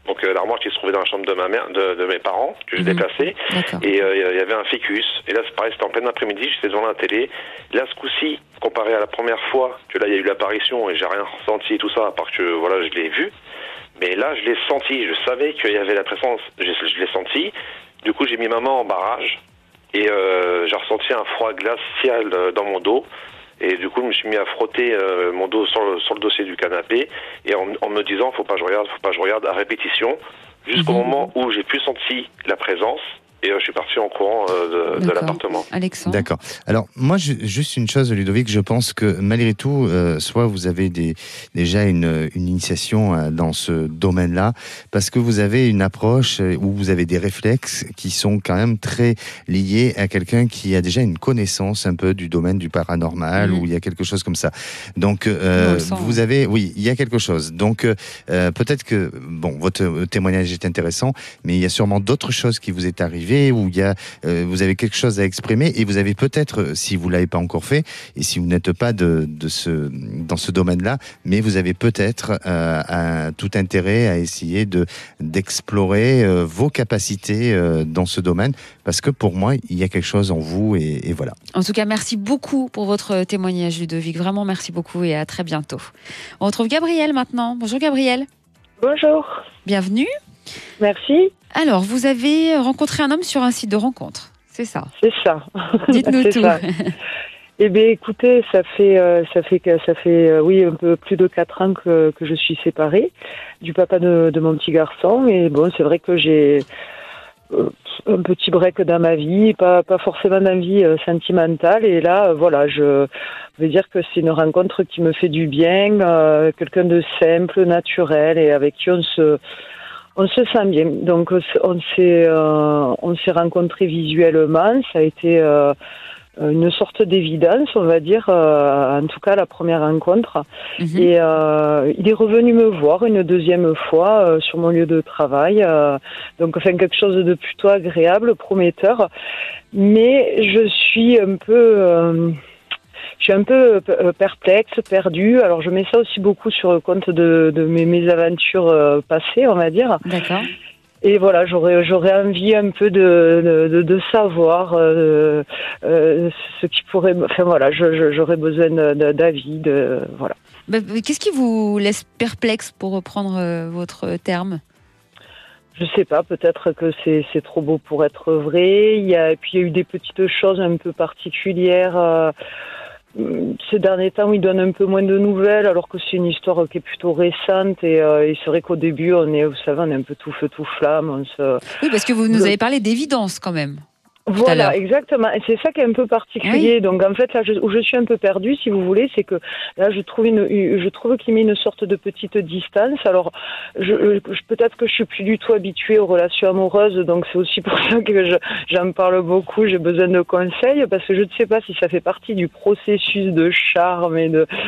Donc euh, l'armoire qui se trouvait dans la chambre de ma mère, de, de mes parents, que j'ai Mhm. déplacée. D'accord. Et euh, il y avait un ficus. Et là, c'est pareil, c'était en plein après-midi, j'étais devant la télé. Là, ce coup-ci, comparé à la première fois, que là, il y a eu l'apparition et j'ai rien ressenti et tout ça, à part que, voilà, je l'ai vu. Mais là, je l'ai senti. Je savais qu'il y avait la présence. Je, je l'ai senti. Du coup, j'ai mis ma main en barrage. Et euh, j'ai ressenti un froid glacial euh, dans mon dos. Et du coup, je me suis mis à frotter euh, mon dos sur le, sur le dossier du canapé. Et en, en me disant, faut pas que je regarde, faut pas que je regarde, à répétition. Jusqu'au Mhm. moment où j'ai plus senti la présence. Et euh, je suis parti en courant euh, de, de D'accord. l'appartement. Alexandre. D'accord. Alors, moi, je- juste une chose, Ludovic, je pense que malgré tout, euh, soit vous avez des, déjà une, une initiation euh, dans ce domaine-là, parce que vous avez une approche euh, où vous avez des réflexes qui sont quand même très liés à quelqu'un qui a déjà une connaissance un peu du domaine du paranormal, Mhm. où il y a quelque chose comme ça. Donc, On euh, le sent, vous hein. avez, oui, il y a quelque chose. Donc, euh, euh, peut-être que, bon, votre témoignage est intéressant, mais il y a sûrement d'autres choses qui vous est arrivé, où il y a, euh, vous avez quelque chose à exprimer, et vous avez peut-être, euh, si vous l'avez pas encore fait, et si vous n'êtes pas de, de ce, dans ce domaine-là, mais vous avez peut-être euh, un, tout intérêt à essayer de d'explorer euh, vos capacités euh, dans ce domaine, parce que pour moi, il y a quelque chose en vous, et, et voilà. En tout cas, merci beaucoup pour votre témoignage, Ludovic. Vraiment, merci beaucoup et à très bientôt. On retrouve Gabriel maintenant. Bonjour Gabriel. Bonjour, Bienvenue. merci, Alors, vous avez rencontré un homme sur un site de rencontre. C'est ça. c'est ça. Dites-nous C'est tout. ça. Eh bien, écoutez, ça fait, euh, ça fait, que- ça fait, euh, oui, un peu plus de quatre ans que, que je suis séparée du papa de, de mon petit garçon. Et bon, c'est vrai que j'ai euh, un petit break dans ma vie, pas, pas forcément d'envie euh, sentimentale. Et là, euh, voilà, je vais dire que c'est une rencontre qui me fait du bien, euh, quelqu'un de simple, naturel et avec qui on se On se sent bien. Donc on s'est euh, on s'est rencontrés visuellement. Ça a été euh, une sorte d'évidence, on va dire. Euh, en tout cas, la première rencontre. Mhm. Et euh, il est revenu me voir une deuxième fois euh, sur mon lieu de travail. Euh, donc, enfin, quelque chose de plutôt agréable, prometteur. Mais je suis un peu euh, je suis un peu euh, perplexe, perdue. Alors, je mets ça aussi beaucoup sur le compte de, de mes, mes aventures euh, passées, on va dire. D'accord. Et voilà, j'aurais j'aurais envie un peu de de, de savoir euh, euh, ce qui pourrait. Enfin voilà, je, je, j'aurais besoin de- de- d'avis, de voilà. Bah, Qu'est-ce qui vous laisse perplexe, pour reprendre euh, votre terme? Je sais pas, peut-être que c'est c'est trop beau pour être vrai. Il y a et puis il y a eu des petites choses un peu particulières. Euh, ces derniers temps, il donne un peu moins de nouvelles, alors que c'est une histoire qui est plutôt récente. Et, euh, et c'est vrai qu'au début, on est, vous savez, on est un peu tout feu, tout flamme. On se... Oui, parce que vous nous Le- avez parlé d'évidence quand même. à l'heure. Voilà, exactement. Et c'est ça qui est un peu particulier. Donc en fait, là, je, où je suis un peu perdue, si vous voulez, c'est que là, je trouve une, une- je trouve qu'il met une sorte de petite distance. Alors, je, je- peut-être que je suis plus du tout habituée aux relations amoureuses, donc c'est aussi pour ça que je, j'en parle beaucoup. J'ai besoin de conseils parce que je ne sais pas si ça fait partie du processus de charme et de,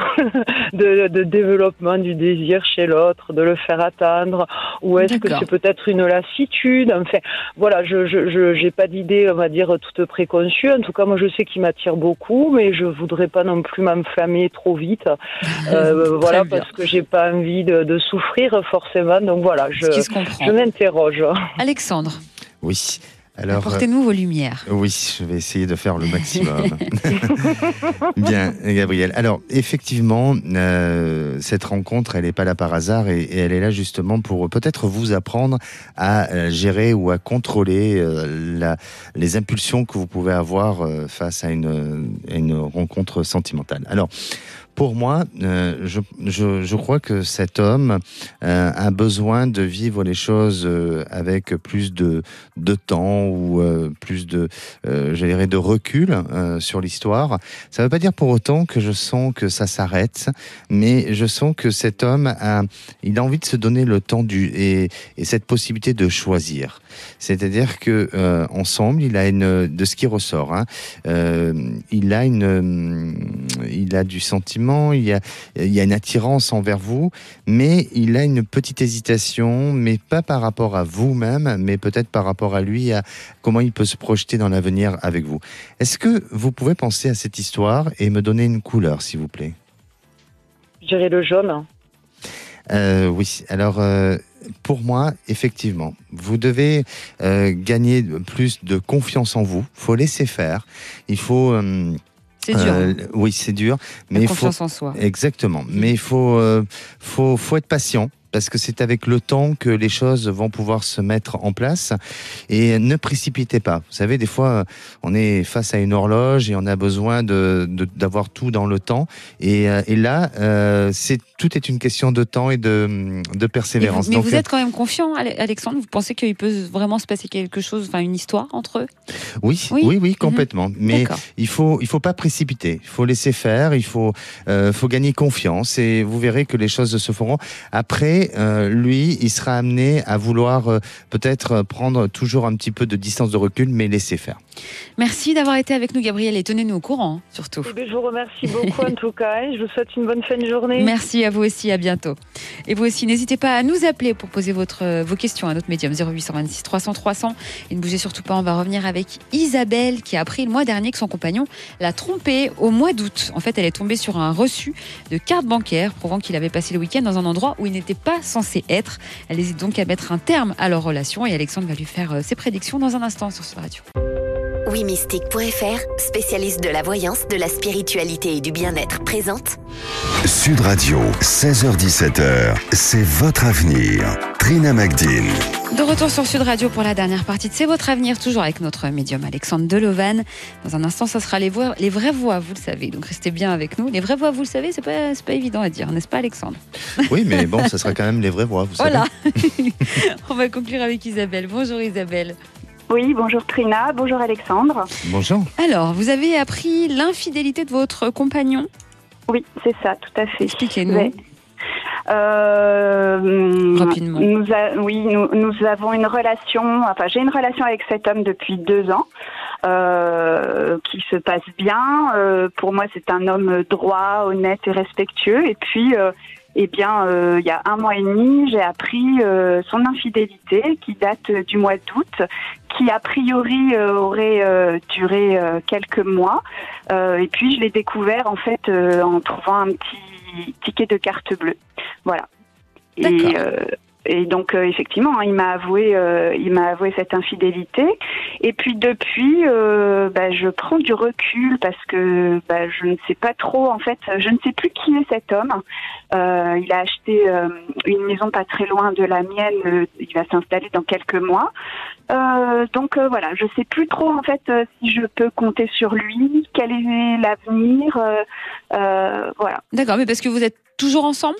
de, de développement du désir chez l'autre, de le faire attendre, ou est-ce que D'accord. c'est peut-être une lassitude. Enfin, voilà, je, je, je j'ai pas d'idée, on va dire, toute préconçue. En tout cas, moi, je sais qu'il m'attire beaucoup, mais je voudrais pas non plus m'enflammer trop vite. Euh, voilà, bien. parce que j'ai pas envie de, de souffrir forcément. Donc voilà, je, Ce qui se comprend. je m'interroge. Alexandre, Oui. Alors, apportez-nous vos lumières. euh, oui, je vais essayer de faire le maximum. Bien, Gabriel. Alors, effectivement, euh, cette rencontre, elle n'est pas là par hasard et, et elle est là justement pour peut-être vous apprendre à euh, gérer ou à contrôler euh, la, les impulsions que vous pouvez avoir euh, face à une, à une rencontre sentimentale. Alors, pour moi, euh, je, je, je crois que cet homme euh, a besoin de vivre les choses euh, avec plus de, de temps ou euh, plus de, euh, je dirais, de recul euh, sur l'histoire. Ça ne veut pas dire pour autant que je sens que ça s'arrête, mais je sens que cet homme a, il a envie de se donner le temps du et, et cette possibilité de choisir. C'est-à-dire que euh, ensemble, il a une de ce qui ressort. Hein, euh, il a une, il a du sentiment. Il y a, il y a une attirance envers vous, mais il a une petite hésitation, mais pas par rapport à vous-même, mais peut-être par rapport à lui, à comment il peut se projeter dans l'avenir avec vous. Est-ce que vous pouvez penser à cette histoire et me donner une couleur, s'il vous plaît ? Je dirais le jaune. Euh, oui, alors euh, pour moi, effectivement, vous devez euh, gagner plus de confiance en vous. Il faut laisser faire. Il faut... Euh, C'est dur. Euh, oui, c'est dur. Mais mais confiance faut, en soi. Exactement. Mais il faut, euh, faut, faut être patient. Parce que c'est avec le temps que les choses vont pouvoir se mettre en place. Et ne précipitez pas. Vous savez, des fois, on est face à une horloge et on a besoin de, de, d'avoir tout dans le temps. Et, et là, euh, c'est, tout est une question de temps et de, de persévérance. Et vous, mais Donc, vous êtes quand même confiant, Alexandre? Vous pensez qu'il peut vraiment se passer quelque chose, enfin une histoire entre eux? Oui, oui, oui, oui, complètement. Mmh. Mais D'accord. il faut, il faut pas précipiter. Il faut laisser faire. Il faut, euh, faut gagner confiance et vous verrez que les choses se feront. Après, euh, lui, il sera amené à vouloir euh, peut-être prendre toujours un petit peu de distance de recul, mais laisser faire. Merci d'avoir été avec nous, Gabriel, et tenez-nous au courant, surtout. Eh bien, je vous remercie beaucoup en tout cas et je vous souhaite une bonne fin de journée. Merci à vous aussi, à bientôt. Et vous aussi, n'hésitez pas à nous appeler pour poser votre, vos questions à notre médium zéro huit deux six trois cents trois cents. Et ne bougez surtout pas, on va revenir avec Isabelle qui a appris le mois dernier que son compagnon l'a trompée au mois d'août. En fait, elle est tombée sur un reçu de carte bancaire prouvant qu'il avait passé le week-end dans un endroit où il n'était pas censé être. Elle hésite donc à mettre un terme à leur relation et Alexandre va lui faire ses prédictions dans un instant sur Sud Radio. oui mystique point f r, spécialiste de la voyance, de la spiritualité et du bien-être, présente Sud Radio, seize heures dix-sept heures, c'est votre avenir. Trina Magdine. De retour sur Sud Radio pour la dernière partie de C'est votre avenir, toujours avec notre médium Alexandre Delovan. Dans un instant, ça sera les, voix, les vraies voix, vous le savez. Donc restez bien avec nous. Les vraies voix, vous le savez, c'est pas, c'est pas évident à dire, n'est-ce pas, Alexandre? Oui, mais bon, ça sera quand même les vraies voix, vous voilà. savez. On va conclure avec Isabelle. Bonjour Isabelle. Oui, bonjour Trina, bonjour Alexandre. Bonjour. Alors, vous avez appris l'infidélité de votre compagnon? Oui, c'est ça, tout à fait. Expliquez-nous. Ouais. Euh, Rapidement. Nous a, oui, nous, nous avons une relation, enfin j'ai une relation avec cet homme depuis deux ans euh, qui se passe bien. Euh, pour moi, c'est un homme droit, honnête et respectueux. Et puis, euh, eh bien, euh, il y a un mois et demi, j'ai appris euh, son infidélité qui date du mois d'août, qui a priori euh, aurait euh, duré euh, quelques mois. Euh, et puis, je l'ai découvert en fait euh, en trouvant un petit ticket de carte bleue. Voilà. Et, euh, et donc euh, effectivement, hein, il m'a avoué, euh, il m'a avoué cette infidélité. Et puis depuis, euh, bah, je prends du recul parce que bah, je ne sais pas trop. En fait, je ne sais plus qui est cet homme. Euh, il a acheté euh, une maison pas très loin de la mienne. Euh, il va s'installer dans quelques mois. Euh, donc euh, voilà, je sais plus trop en fait euh, si je peux compter sur lui. Quel est l'avenir euh, euh, Voilà. D'accord, mais parce que vous êtes toujours ensemble?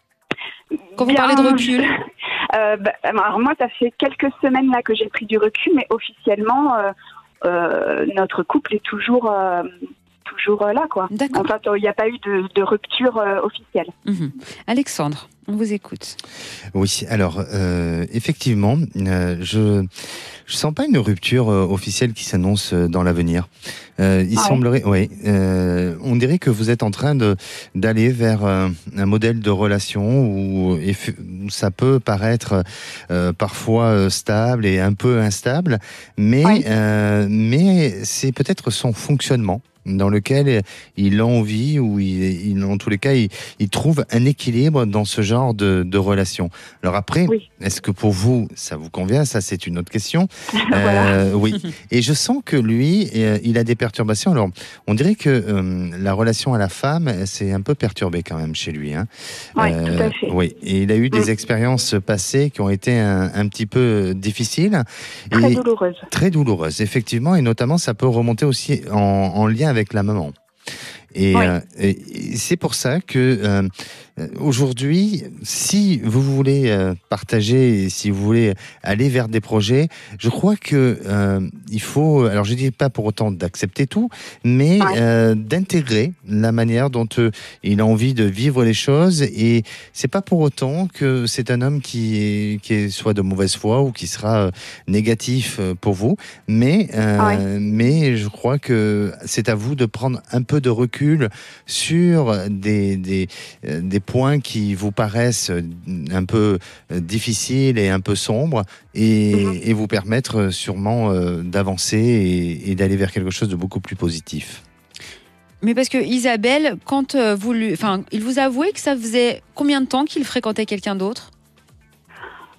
Quand vous Bien, parlez de recul euh, bah, alors moi, ça fait quelques semaines là que j'ai pris du recul, mais officiellement, euh, euh, notre couple est toujours, euh, toujours euh, là, quoi. D'accord. En fait, il n'y a pas eu de, de rupture euh, officielle. Mmh. Alexandre, on vous écoute. Oui, alors euh, effectivement, euh, je je sens pas une rupture euh, officielle qui s'annonce euh, dans l'avenir. Euh, il ah semblerait, oui, euh, on dirait que vous êtes en train de d'aller vers euh, un modèle de relation où, où ça peut paraître euh, parfois euh, stable et un peu instable, mais ouais. euh, mais c'est peut-être son fonctionnement dans lequel il a envie, ou il, il, en tous les cas, il, il trouve un équilibre dans ce genre de, de relation. Alors après, oui. Est-ce que pour vous, ça vous convient? Ça, c'est une autre question. Voilà. Euh, oui. Et je sens que lui, euh, il a des perturbations. Alors, on dirait que euh, la relation à la femme, c'est un peu perturbée quand même chez lui. Hein. Oui, euh, tout à fait. Oui. Et il a eu des mmh. expériences passées qui ont été un, un petit peu difficiles. Très et douloureuses. Très douloureuses, effectivement. Et notamment, ça peut remonter aussi en, en lien avec avec la maman. Et, oui. euh, et c'est pour ça que euh, aujourd'hui, si vous voulez euh, partager, si vous voulez aller vers des projets, je crois que euh, il faut, alors je dis pas pour autant d'accepter tout, mais ouais. euh, d'intégrer la manière dont euh, il a envie de vivre les choses. Et c'est pas pour autant que c'est un homme qui est, qui est soit de mauvaise foi ou qui sera euh, négatif pour vous, mais euh, ouais. mais je crois que c'est à vous de prendre un peu de recul sur des des des points qui vous paraissent un peu difficiles et un peu sombres et, mmh. et vous permettre sûrement euh, d'avancer et, et d'aller vers quelque chose de beaucoup plus positif. Mais parce que Isabelle, quand vous lui, enfin, il vous a avoué que ça faisait combien de temps qu'il fréquentait quelqu'un d'autre?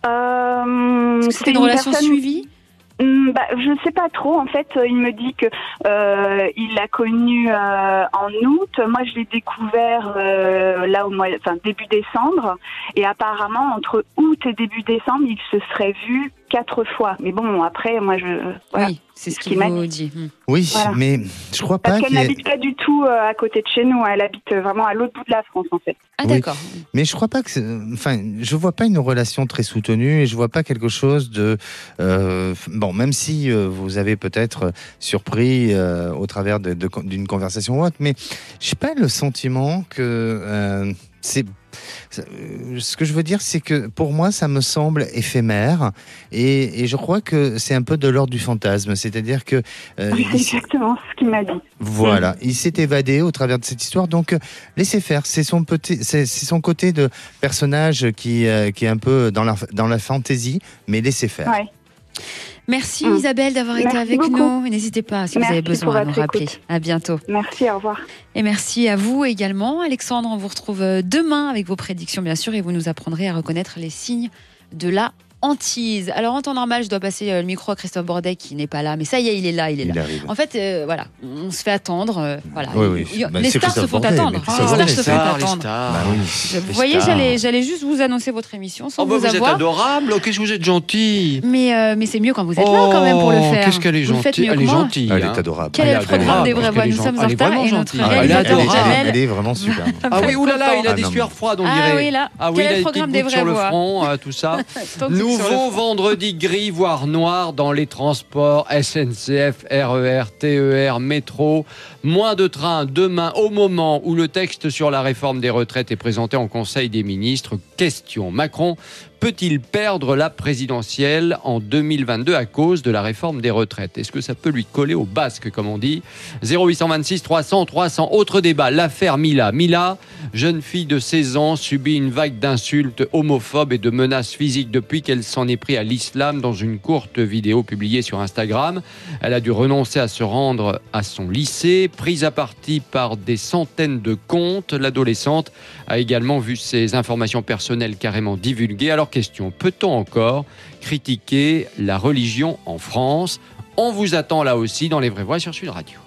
Hum, C'était une relation personne... suivie? Hum, bah, je ne sais pas trop. En fait, il me dit que euh, il l'a connu euh, en août. Moi, je l'ai découvert euh, là au mois, enfin début décembre. Et apparemment, entre août et début décembre, il se serait vu quatre fois. Mais bon, après, moi, je. Voilà. Oui, c'est ce qu'il vous dit. Hum. Oui, Voilà. mais je crois pas Parce qu'elle qu'il y ait- n'habite pas du tout euh, à côté de chez nous. Elle habite vraiment à l'autre bout de la France, en fait. Ah, Oui. d'accord. Mais je crois pas que, c'est- enfin, je vois pas une relation très soutenue et je vois pas quelque chose de, euh, bon, même si euh, vous avez peut-être surpris euh, au travers de- de- d'une conversation ou autre, mais j'ai pas le sentiment que euh, c'est. ça- euh, Ce que je veux dire, c'est que pour moi, ça me semble éphémère et, et je crois que c'est un peu de l'ordre du fantasme, c'est-à-dire que euh, Oui, c'est il s- exactement ce qu'il m'a dit. voilà, il s'est évadé au travers de cette histoire, donc euh, laissez faire. C'est son petit, c'est c'est son côté de personnage qui euh, qui est un peu dans la dans la fantaisie, mais laissez faire. Ouais. Merci Hum. Isabelle d'avoir été Merci avec beaucoup. nous. Et n'hésitez pas si Merci vous avez pour besoin à nous votre rappeler. écoute. À bientôt. Merci, au revoir. Et merci à vous également. Alexandre, on vous retrouve demain avec vos prédictions, bien sûr, et vous nous apprendrez à reconnaître les signes de la hantise. Alors, en temps normal, je dois passer euh, le micro à Christophe Bordet qui n'est pas là, mais ça y est, il est là, il est Il là. arrive. En fait, euh, voilà, on se fait attendre. euh, voilà. Oui, oui. Il y a- Bah, les c'est stars se Christophe font Bordet, attendre. mais Les Christophe stars Bordet, se c'est- font stars, les attendre. stars. Bah oui. Je- Vous Les voyez, stars. j'allais, j'allais juste vous annoncer votre émission sans Oh, bah, vous vous êtes avoir. adorable. Oh, qu'est-ce que vous êtes gentil. Mais, euh, mais c'est mieux quand vous êtes là quand même pour le Oh, faire. Qu'est-ce qu'elle est Vous le faites gentille. mieux Elle que est moi. gentille. Elle hein. est adorable. Quel est Elle le est programme adorable, des Vraies parce Voix? qu'elle est Nous sommes gentille. en Elle est retard vraiment et notre gentille. Elle est réalisateur adorable. Jamel. Elle est vraiment super. Ah oui, oulala, il a Ah, des non, sueurs mais- froides, on Ah dirait. oui, là. Ah oui, Quel il est a le des programme petites des gouttes sur Vraies le Voix? front, euh, tout ça. Tant que c'est sur le Nouveau front. vendredi gris, voire noir dans les transports S N C F, R E R, T E R, métro. Moins de trains demain au moment où le texte sur la réforme des retraites est présenté en Conseil des ministres. Question, Macron peut-il perdre la présidentielle en deux mille vingt-deux à cause de la réforme des retraites? Est-ce que ça peut lui coller au basque, comme on dit? zéro huit deux six trois cents trois cents. Autre débat, l'affaire Mila. Mila, jeune fille de seize ans, subit une vague d'insultes homophobes et de menaces physiques depuis qu'elle s'en est pris à l'islam dans une courte vidéo publiée sur Instagram. Elle a dû renoncer à se rendre à son lycée, prise à partie par des centaines de comptes. L'adolescente a également vu ses informations personnelles carrément divulguées. Alors question, peut-on encore critiquer la religion en France? On vous attend là aussi dans Les Vraies Voix sur Sud Radio.